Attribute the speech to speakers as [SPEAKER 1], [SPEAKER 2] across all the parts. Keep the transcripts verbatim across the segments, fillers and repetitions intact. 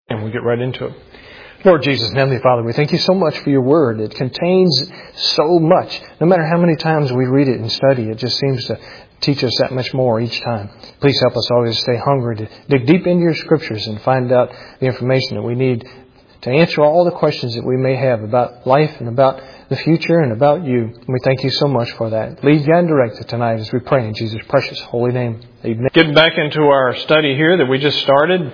[SPEAKER 1] And we'll get right into it. Lord Jesus and Heavenly Father, we thank you so much for your word. It contains so much. No matter how many times we read it and study, it just seems to teach us that much more each time. Please help us always stay hungry to dig deep into your scriptures and find out the information that we need to answer all the questions that we may have about life and about the future and about you. And we thank you so much for that. Lead, guide, and direct it tonight as we pray in Jesus' precious holy name. Amen. Getting back into our study here that we just started.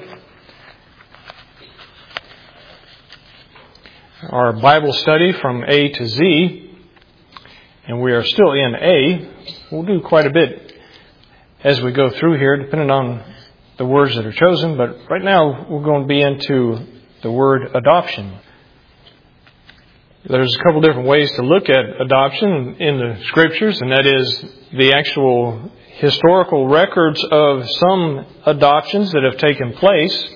[SPEAKER 1] Our Bible study from A to Z. And we are still in A. We'll do quite a bit as we go through here, depending on the words that are chosen. But right now, we're going to be into the word adoption. There's a couple different ways to look at adoption in the Scriptures, and that is the actual historical records of some adoptions that have taken place,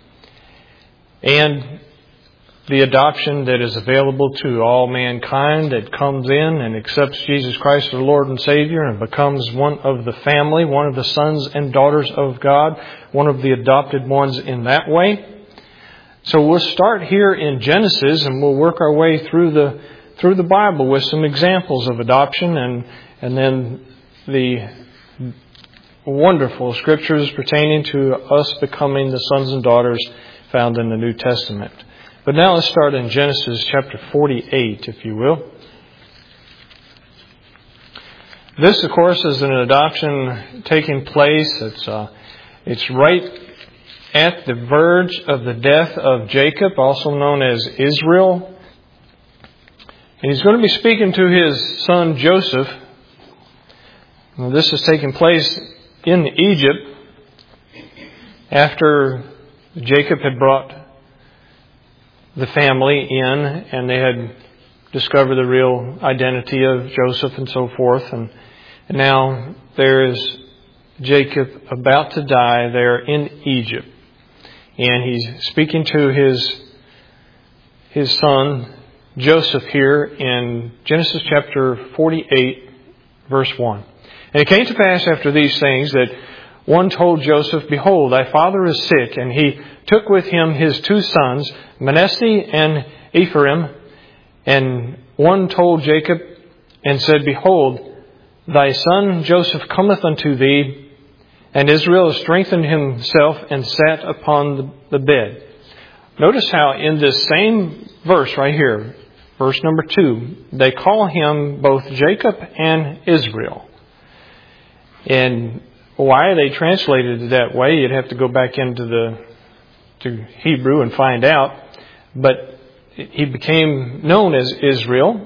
[SPEAKER 1] and the adoption that is available to all mankind that comes in and accepts Jesus Christ as Lord and Savior and becomes one of the family, one of the sons and daughters of God, one of the adopted ones in that way. So we'll start here in Genesis and we'll work our way through the through the Bible with some examples of adoption and and then the wonderful scriptures pertaining to us becoming the sons and daughters found in the New Testament. But now let's start in Genesis chapter forty-eight, if you will. This, of course, is an adoption taking place. It's uh, it's right at the verge of the death of Jacob, also known as Israel. And he's going to be speaking to his son Joseph. Now, this is taking place in Egypt after Jacob had brought the family in and they had discovered the real identity of Joseph and so forth. And, and now there is Jacob about to die there in Egypt. And he's speaking to his his son Joseph here in Genesis chapter forty-eight, verse one. And it came to pass after these things that one told Joseph, Behold, thy father is sick. And he took with him his two sons, Manasseh and Ephraim. And one told Jacob and said, Behold, thy son Joseph cometh unto thee. And Israel strengthened himself and sat upon the, the bed. Notice how in this same verse right here, verse number two, they call him both Jacob and Israel. And why they translated it that way, you'd have to go back into the to Hebrew and find out. But he became known as Israel.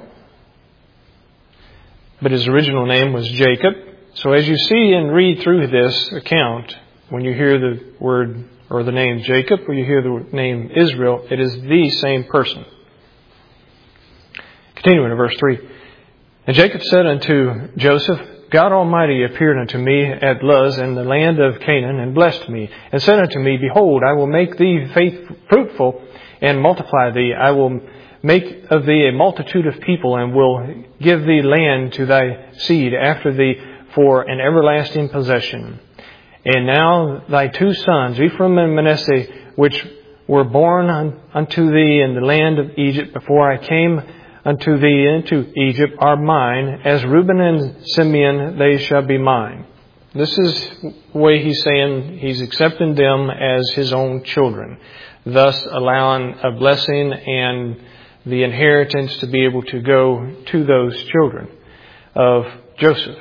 [SPEAKER 1] But his original name was Jacob. So as you see and read through this account, when you hear the word or the name Jacob or you hear the name Israel, it is the same person. Continuing in verse three. And Jacob said unto Joseph, God Almighty appeared unto me at Luz in the land of Canaan and blessed me and said unto me, Behold, I will make thee faith fruitful and multiply thee. I will make of thee a multitude of people and will give thee land to thy seed after thee for an everlasting possession. And now thy two sons, Ephraim and Manasseh, which were born unto thee in the land of Egypt before I came unto thee into Egypt, are mine. As Reuben and Simeon, they shall be mine. This is the way he's saying he's accepting them as his own children, thus allowing a blessing and the inheritance to be able to go to those children of Joseph.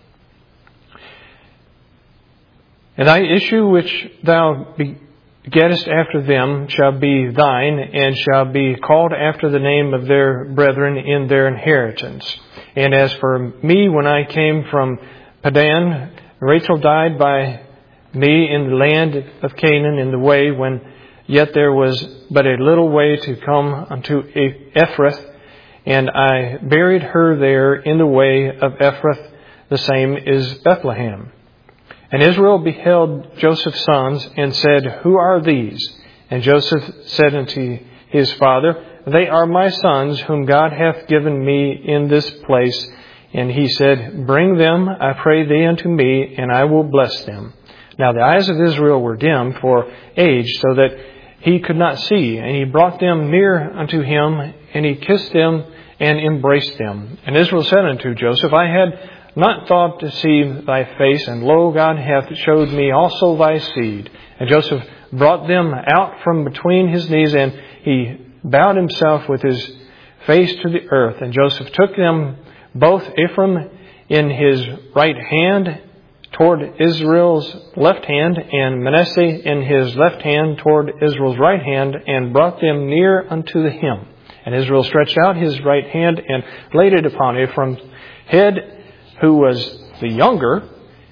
[SPEAKER 1] And thy issue which thou begettest after them shall be thine, and shall be called after the name of their brethren in their inheritance. And as for me, when I came from Padan, Rachel died by me in the land of Canaan in the way when yet there was but a little way to come unto Ephrath, and I buried her there in the way of Ephrath, the same is Bethlehem. And Israel beheld Joseph's sons, and said, Who are these? And Joseph said unto his father, They are my sons, whom God hath given me in this place. And he said, Bring them, I pray thee, unto me, and I will bless them. Now the eyes of Israel were dim for age, so that he could not see. And he brought them near unto him, and he kissed them and embraced them. And Israel said unto Joseph, I had not thought to see thy face, and lo, God hath showed me also thy seed. And Joseph brought them out from between his knees, and he bowed himself with his face to the earth. And Joseph took them both, Ephraim in his right hand toward Israel's left hand, and Manasseh in his left hand toward Israel's right hand, and brought them near unto him. And Israel stretched out his right hand and laid it upon Ephraim's head, who was the younger,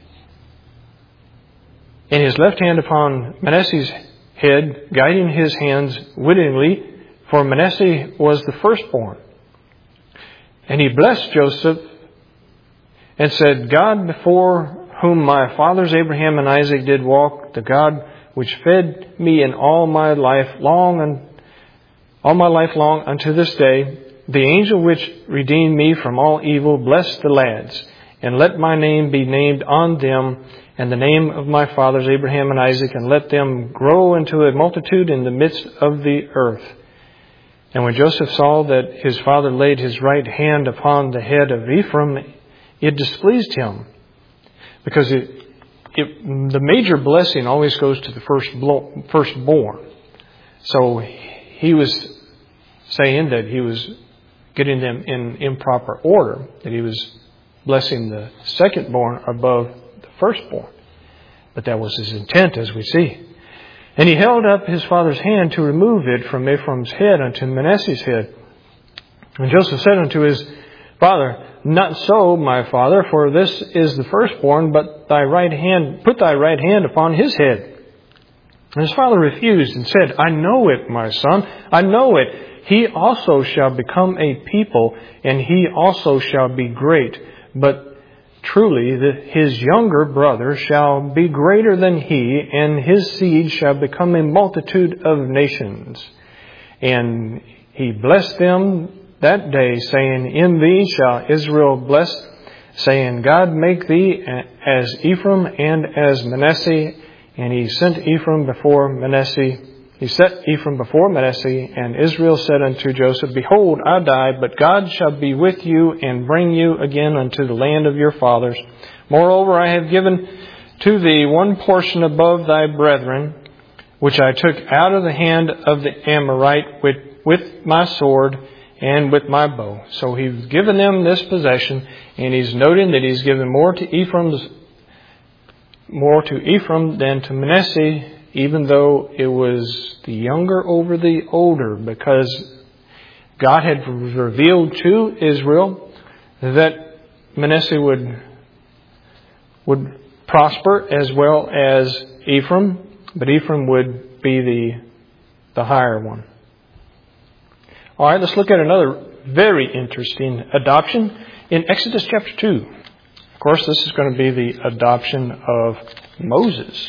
[SPEAKER 1] and his left hand upon Manasseh's head, guiding his hands wittingly, for Manasseh was the firstborn. And he blessed Joseph and said, God, before whom my fathers Abraham and Isaac did walk, the God which fed me in all my life long and all my life long unto this day, the angel which redeemed me from all evil, bless the lads, and let my name be named on them, and the name of my fathers Abraham and Isaac, and let them grow into a multitude in the midst of the earth. And when Joseph saw that his father laid his right hand upon the head of Ephraim, it displeased him, because it, it, the major blessing always goes to the first firstborn. So he was saying that he was getting them in improper order, that he was blessing the secondborn above the firstborn. But that was his intent, as we see. And he held up his father's hand to remove it from Ephraim's head unto Manasseh's head. And Joseph said unto his father, Not so, my father, for this is the firstborn, but thy right hand, put thy right hand upon his head. And his father refused and said, I know it, my son, I know it. He also shall become a people, and he also shall be great. But truly the, his younger brother shall be greater than he, and his seed shall become a multitude of nations. And he blessed them that day, saying, In thee shall Israel bless, saying, God make thee as Ephraim and as Manasseh. And he sent Ephraim before Manasseh. He set Ephraim before Manasseh, and Israel said unto Joseph, Behold, I die, but God shall be with you, and bring you again unto the land of your fathers. Moreover, I have given to thee one portion above thy brethren, which I took out of the hand of the Amorite with, with my sword and with my bow. So he's given them this possession, and he's noting that he's given more to Ephraim's, more to Ephraim than to Manasseh, even though it was the younger over the older, because God had revealed to Israel that Manasseh would would prosper as well as Ephraim, but Ephraim would be the the higher one. All right, let's look at another very interesting adoption in Exodus chapter two. Of course, this is going to be the adoption of Moses,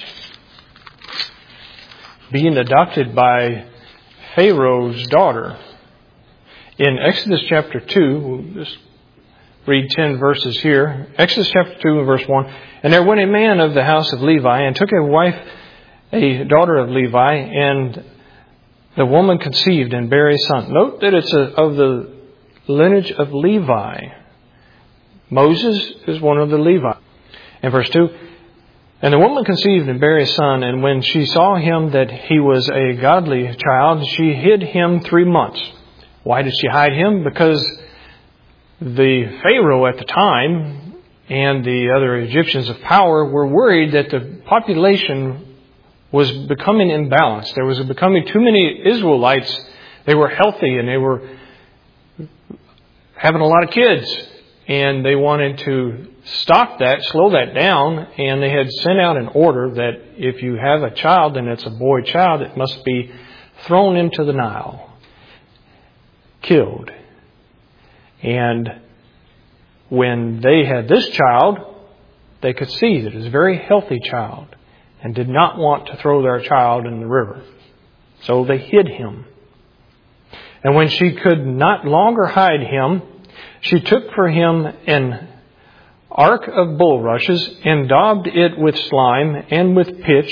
[SPEAKER 1] being adopted by Pharaoh's daughter. In Exodus chapter two, we'll just read ten verses here. Exodus chapter two and verse one. And there went a man of the house of Levi, and took a wife, a daughter of Levi, and the woman conceived and bare a son. Note that it's a, of the lineage of Levi. Moses is one of the Levi. And verse two. And the woman conceived and bare a son, and when she saw him that he was a godly child, she hid him three months. Why did she hide him? Because the Pharaoh at the time and the other Egyptians of power were worried that the population was becoming imbalanced. There was becoming too many Israelites. They were healthy and they were having a lot of kids. And they wanted to stop that, slow that down, and they had sent out an order that if you have a child and it's a boy child, it must be thrown into the Nile, killed. And when they had this child, they could see that it was a very healthy child and did not want to throw their child in the river. So they hid him. And when she could not longer hide him, she took for him an ark of bulrushes and daubed it with slime and with pitch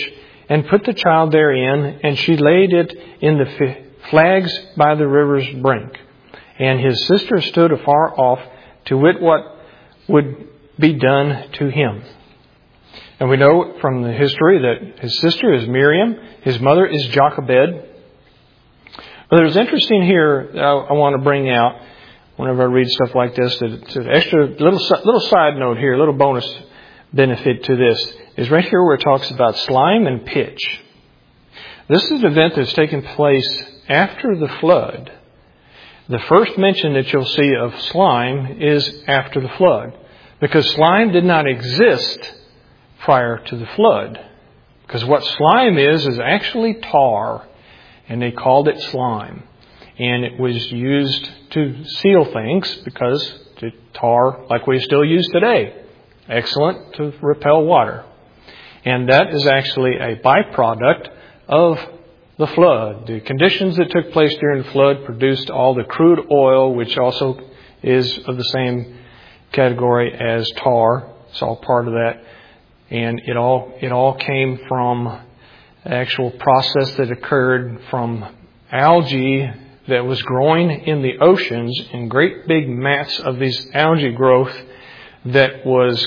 [SPEAKER 1] and put the child therein, and she laid it in the flags by the river's brink. And his sister stood afar off to wit what would be done to him. And we know from the history that his sister is Miriam, his mother is Jochebed. But there's interesting here that I, I want to bring out whenever I read stuff like this. That it's an extra little little side note here, a little bonus benefit to this is right here where it talks about slime and pitch. This is an event that's taken place after the flood. The first mention that you'll see of slime is after the flood, because slime did not exist prior to the flood. Because what slime is is actually tar, and they called it slime. And it was used to seal things because the tar, like we still use today, excellent to repel water. And that is actually a byproduct of the flood. The conditions that took place during the flood produced all the crude oil, which also is of the same category as tar. It's all part of that. And it all it all came from the actual process that occurred from algae that was growing in the oceans in great big mats of these algae growth that was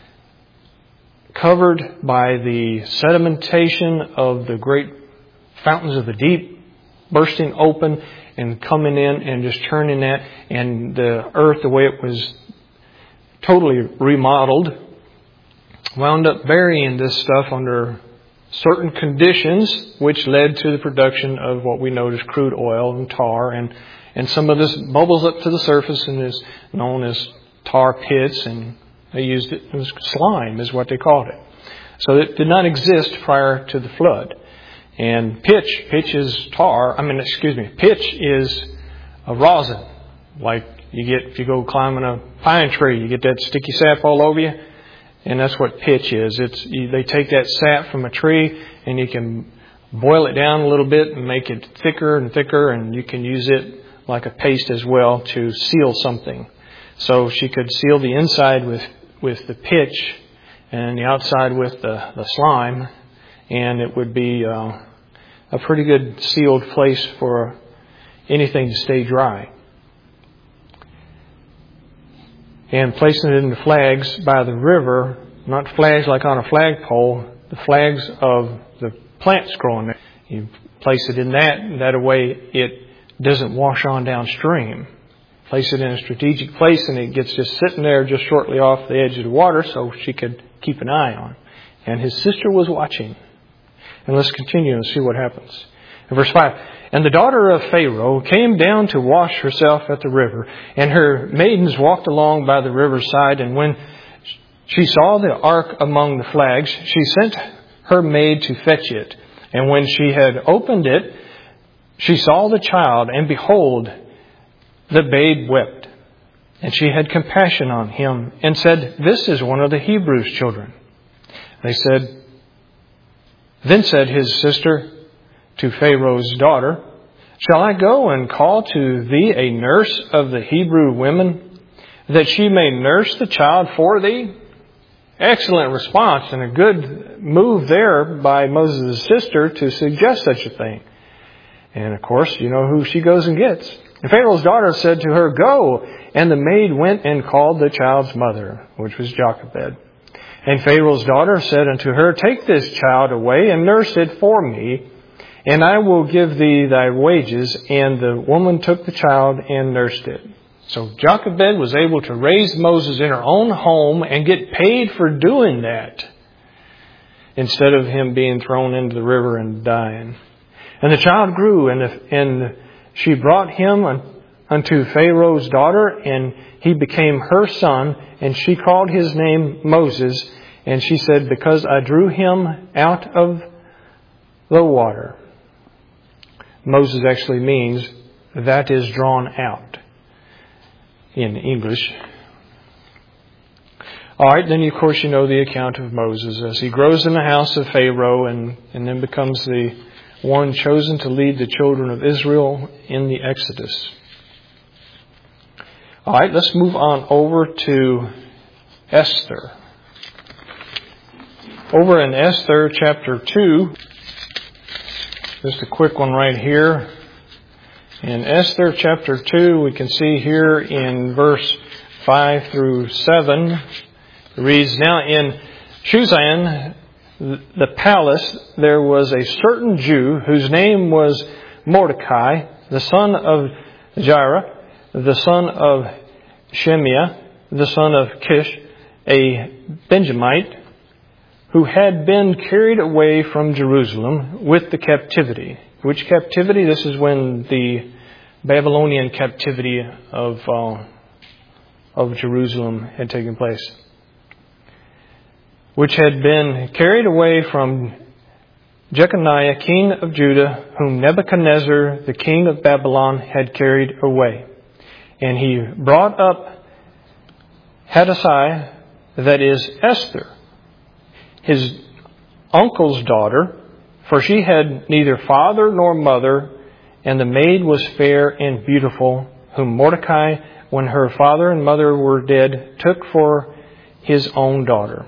[SPEAKER 1] covered by the sedimentation of the great fountains of the deep bursting open and coming in and just turning that, and the earth, the way it was totally remodeled, wound up burying this stuff under certain conditions, which led to the production of what we know as crude oil and tar, and, and some of this bubbles up to the surface and is known as tar pits, and they used it as slime is what they called it. So it did not exist prior to the flood. And pitch, pitch is tar, I mean, excuse me, pitch is a rosin. Like you get, if you go climbing a pine tree, you get that sticky sap all over you. And that's what pitch is. It's you, they take that sap from a tree and you can boil it down a little bit and make it thicker and thicker, and you can use it like a paste as well to seal something. So she could seal the inside with, with the pitch and the outside with the, the slime, and it would be uh, a pretty good sealed place for anything to stay dry. And placing it in the flags by the river, not flags like on a flagpole, the flags of the plants growing there. You place it in that, and that way it doesn't wash on downstream. Place it in a strategic place, and it gets just sitting there just shortly off the edge of the water so she could keep an eye on. And his sister was watching. And let's continue and see what happens. In verse five, and the daughter of Pharaoh came down to wash herself at the river, and her maidens walked along by the riverside, and when she saw the ark among the flags, she sent her maid to fetch it. And when she had opened it, she saw the child, and behold, the babe wept. And she had compassion on him, and said, this is one of the Hebrews' children. They said, then said his sister to Pharaoh's daughter, shall I go and call to thee a nurse of the Hebrew women, that she may nurse the child for thee? Excellent response, and a good move there by Moses' sister to suggest such a thing. And of course, you know who she goes and gets. And Pharaoh's daughter said to her, go. And the maid went and called the child's mother, which was Jochebed. And Pharaoh's daughter said unto her, take this child away and nurse it for me, and I will give thee thy wages. And the woman took the child and nursed it. So Jochebed was able to raise Moses in her own home and get paid for doing that, instead of him being thrown into the river and dying. And the child grew, and, the, and she brought him unto Pharaoh's daughter, and he became her son, and she called his name Moses. And she said, because I drew him out of the water. Moses actually means that is drawn out in English. All right, then of course you know the account of Moses as he grows in the house of Pharaoh, and, and then becomes the one chosen to lead the children of Israel in the Exodus. All right, let's move on over to Esther. Over in Esther chapter two, Just a quick one right here. In Esther chapter two, we can see here in verse five through seven, it reads, "Now in Shushan, the palace, there was a certain Jew whose name was Mordecai, the son of Jairah, the son of Shemiah, the son of Kish, a Benjamite, who had been carried away from Jerusalem with the captivity." Which captivity? This is when the Babylonian captivity of uh, of Jerusalem had taken place. Which had been carried away from Jeconiah, king of Judah, whom Nebuchadnezzar, the king of Babylon, had carried away. And he brought up Hadassah, that is Esther, his uncle's daughter, for she had neither father nor mother, and the maid was fair and beautiful, whom Mordecai, when her father and mother were dead, took for his own daughter.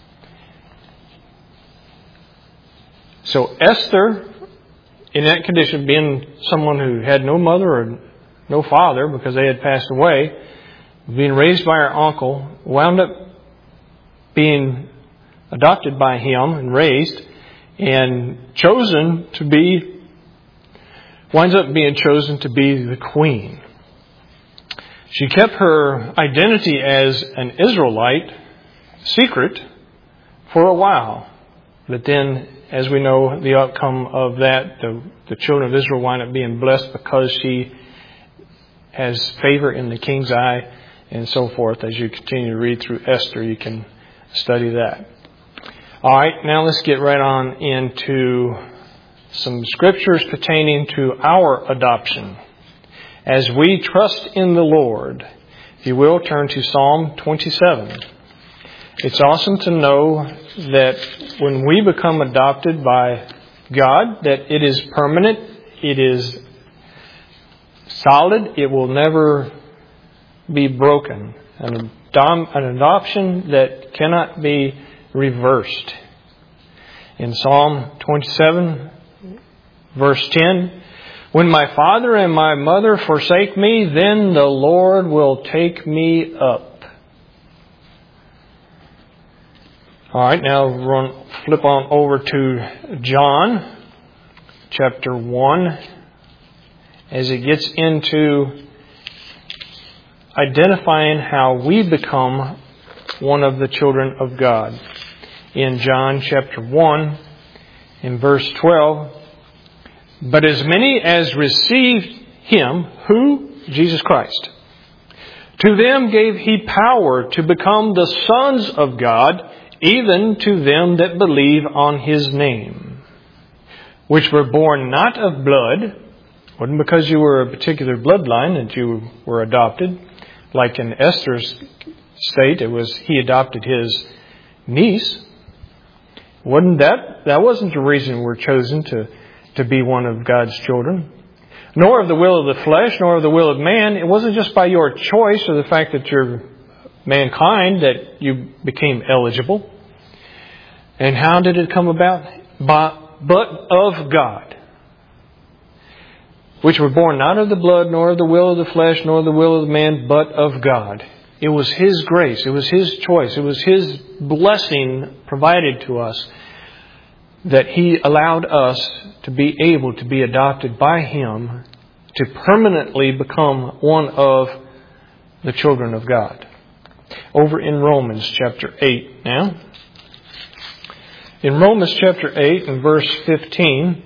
[SPEAKER 1] So Esther, in that condition, being someone who had no mother or no father because they had passed away, being raised by her uncle, wound up being adopted by him and raised and chosen to be, winds up being chosen to be the queen. She kept her identity as an Israelite secret for a while. But then, as we know, the outcome of that, the, the children of Israel wind up being blessed because she has favor in the king's eye and so forth. As you continue to read through Esther, you can study that. All right, now let's get right on into some scriptures pertaining to our adoption. As we trust in the Lord, if you will, turn to Psalm twenty-seven. It's awesome to know that when we become adopted by God, that it is permanent, it is solid, it will never be broken. An, adom- an adoption that cannot be reversed. In Psalm twenty-seven, verse ten, "When my father and my mother forsake me, then the Lord will take me up." All right, now run, flip on over to John chapter one, as it gets into identifying how we become one of the children of God. In John chapter one, in verse twelve, "But as many as received Him," who? Jesus Christ, "to them gave He power to become the sons of God, even to them that believe on His name, which were born not of blood." It wasn't because you were a particular bloodline that you were adopted. Like in Esther's state, it was he adopted his niece. Wasn't that? That wasn't the reason we're chosen to, to be one of God's children. Nor of the will of the flesh, nor of the will of man. It wasn't just by your choice or the fact that you're mankind that you became eligible. And how did it come about? By, but of God. Which were born not of the blood, nor of the will of the flesh, nor of the will of the man, but of God. It was His grace. It was His choice. It was His blessing provided to us that He allowed us to be able to be adopted by Him to permanently become one of the children of God. Over in Romans chapter eight now. In Romans chapter eight and verse fifteen,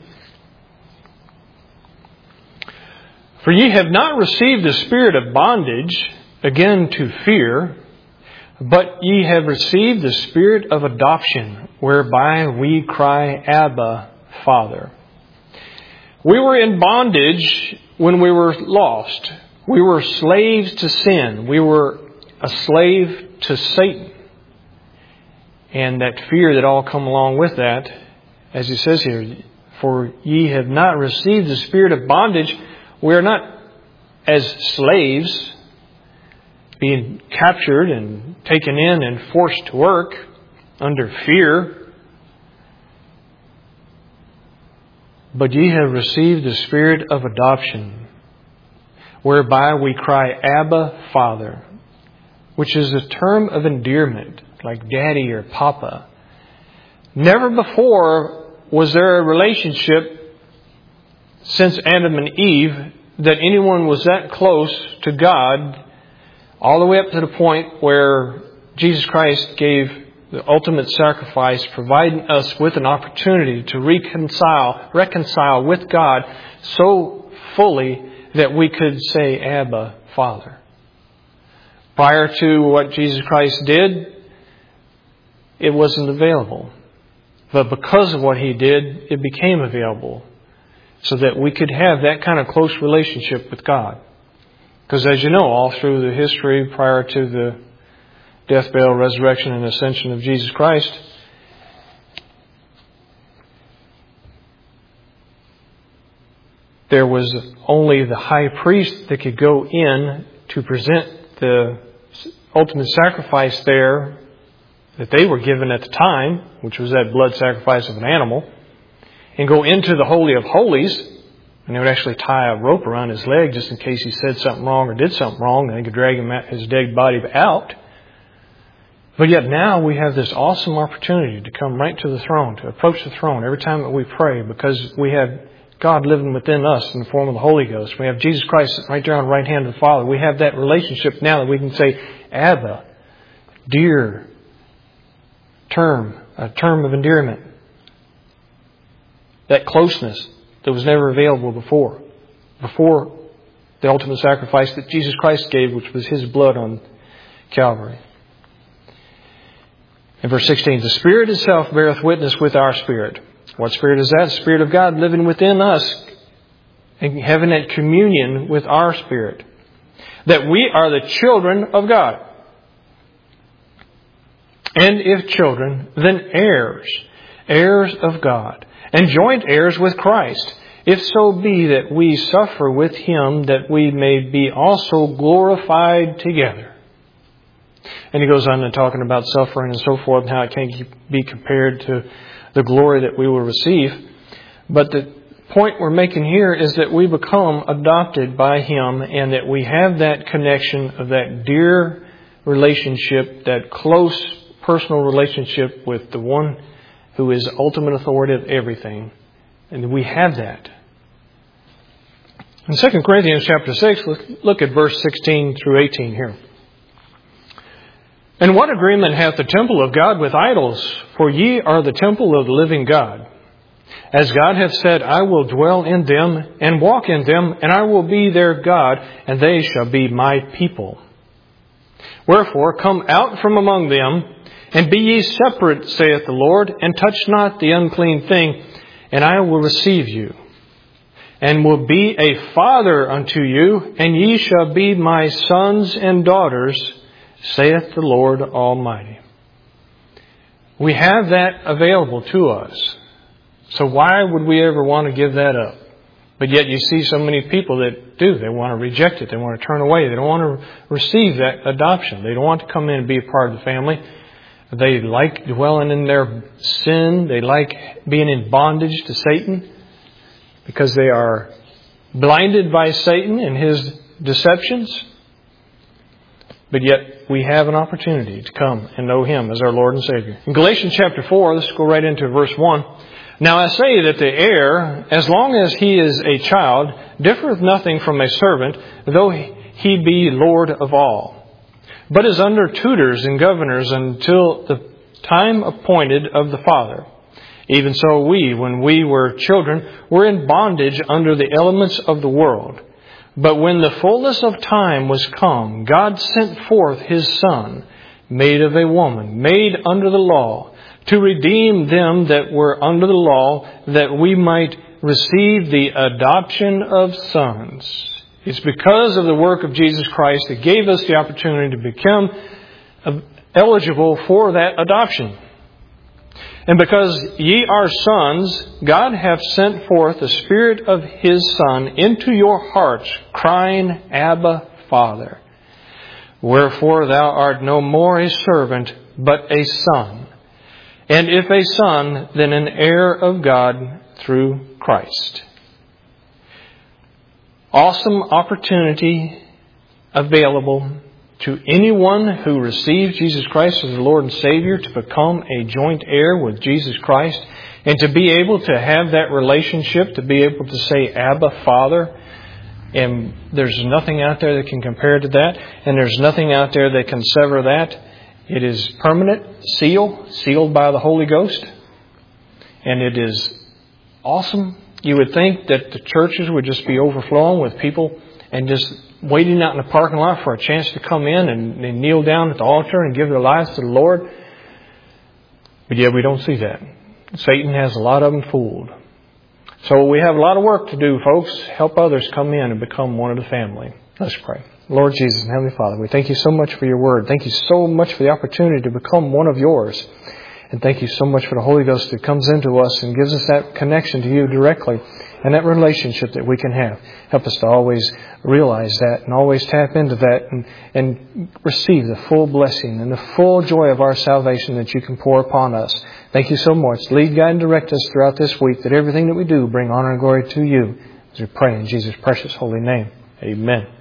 [SPEAKER 1] "For ye have not received the spirit of bondage again to fear, but ye have received the spirit of adoption, whereby we cry, Abba, Father." We were in bondage when we were lost. We were slaves to sin. We were a slave to Satan. And that fear that all come along with that, as it says here, "For ye have not received the spirit of bondage." We are not as slaves being captured and taken in and forced to work under fear. But ye have received the Spirit of adoption, whereby we cry, Abba, Father, which is a term of endearment, like Daddy or Papa. Never before was there a relationship since Adam and Eve that anyone was that close to God, all the way up to the point where Jesus Christ gave the ultimate sacrifice, providing us with an opportunity to reconcile, reconcile with God so fully that we could say, Abba, Father. Prior to what Jesus Christ did, it wasn't available. But because of what He did, it became available so that we could have that kind of close relationship with God. Because as you know, all through the history prior to the death, burial, resurrection, and ascension of Jesus Christ, there was only the high priest that could go in to present the ultimate sacrifice there that they were given at the time, which was that blood sacrifice of an animal, and go into the Holy of Holies, and they would actually tie a rope around his leg just in case he said something wrong or did something wrong, and they could drag him out, his dead body out. But yet now we have this awesome opportunity to come right to the throne, to approach the throne every time that we pray, because we have God living within us in the form of the Holy Ghost. We have Jesus Christ right there on the right hand of the Father. We have that relationship now that we can say, Abba, dear term, a term of endearment. That closeness that was never available before. Before the ultimate sacrifice that Jesus Christ gave, which was His blood on Calvary. In verse sixteen, the Spirit itself beareth witness with our spirit. What Spirit is that? The Spirit of God living within us and having that communion with our spirit. That we are the children of God. And if children, then heirs. Heirs of God. And joint heirs with Christ. If so be that we suffer with Him, that we may be also glorified together. And he goes on to talking about suffering and so forth, and how it can't be compared to the glory that we will receive. But the point we're making here is that we become adopted by Him, and that we have that connection of that dear relationship, that close personal relationship with the one who is ultimate authority of everything. And we have that. In Second Corinthians chapter six, look, look at verse sixteen through eighteen here. And what agreement hath the temple of God with idols? For ye are the temple of the living God. As God hath said, I will dwell in them and walk in them, and I will be their God, and they shall be my people. Wherefore, come out from among them, and be ye separate, saith the Lord, and touch not the unclean thing, and I will receive you, and will be a father unto you, and ye shall be my sons and daughters, saith the Lord Almighty. We have that available to us. So why would we ever want to give that up? But yet you see so many people that do. They want to reject it. They want to turn away. They don't want to receive that adoption. They don't want to come in and be a part of the family. They like dwelling in their sin. They like being in bondage to Satan because they are blinded by Satan and his deceptions. But yet we have an opportunity to come and know Him as our Lord and Savior. In Galatians chapter four, let's go right into verse one. Now I say that the heir, as long as he is a child, differeth nothing from a servant, though he be Lord of all, but is under tutors and governors until the time appointed of the Father. Even so we, when we were children, were in bondage under the elements of the world. But when the fullness of time was come, God sent forth His Son, made of a woman, made under the law, to redeem them that were under the law, that we might receive the adoption of sons. It's because of the work of Jesus Christ that gave us the opportunity to become eligible for that adoption. And because ye are sons, God hath sent forth the Spirit of His Son into your hearts, crying, Abba, Father. Wherefore thou art no more a servant, but a son. And if a son, then an heir of God through Christ. Awesome opportunity available to anyone who receives Jesus Christ as the Lord and Savior to become a joint heir with Jesus Christ and to be able to have that relationship, to be able to say, Abba, Father. And there's nothing out there that can compare to that. And there's nothing out there that can sever that. It is permanent, sealed, sealed by the Holy Ghost. And it is awesome. You would think that the churches would just be overflowing with people and just waiting out in the parking lot for a chance to come in and, and kneel down at the altar and give their lives to the Lord. But yet we don't see that. Satan has a lot of them fooled. So we have a lot of work to do, folks. Help others come in and become one of the family. Let's pray. Lord Jesus and Heavenly Father, we thank you so much for your word. Thank you so much for the opportunity to become one of yours. And thank you so much for the Holy Ghost that comes into us and gives us that connection to you directly and that relationship that we can have. Help us to always realize that and always tap into that and, and receive the full blessing and the full joy of our salvation that you can pour upon us. Thank you so much. Lead, guide, and direct us throughout this week, that everything that we do bring honor and glory to you. As we pray in Jesus' precious holy name. Amen.